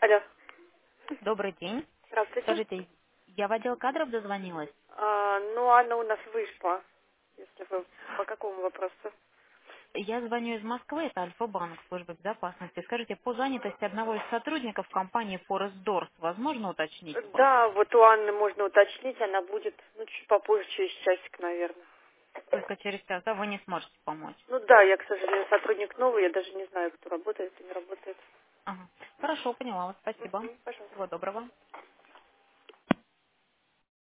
Алло, Добрый день. здравствуйте. Скажите, я в отдел кадров дозвонилась. Ну, Анна у нас вышла, если вы по какому вопросу? Я звоню из Москвы, это Альфа-банк, служба безопасности. Скажите, по занятости одного из сотрудников компании Forest Doors возможно уточнить у вас? Да, вот у Анны можно уточнить, она будет, ну, чуть попозже, через часик, наверное. Только через час, да, вы не сможете помочь. Ну да, я, к сожалению, сотрудник новый, я даже не знаю, кто работает и не работает. Ага. Хорошо, поняла вас, спасибо. Пожалуйста. Всего доброго.